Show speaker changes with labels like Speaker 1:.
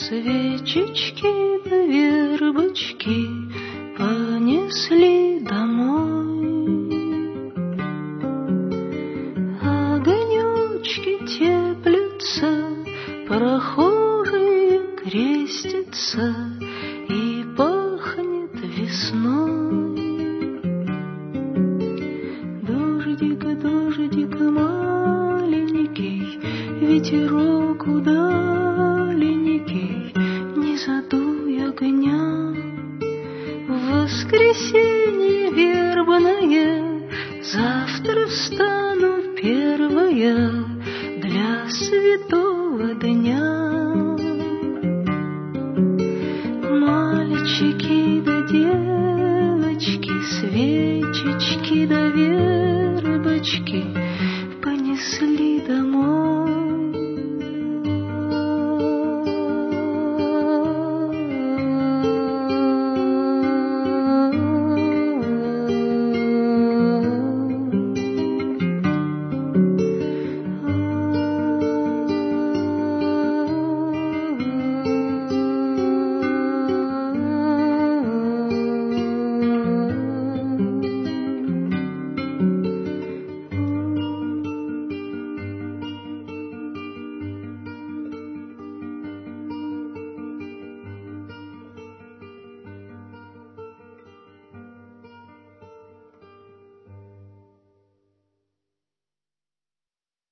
Speaker 1: Свечечки да вербочки понесли домой. Огонечки теплятся, прохожие крестятся, и пахнет весной. Дождик, дождик маленький, ветерок удаленький, не задуй огня. В воскресенье вербное завтра встану первая для святого дня.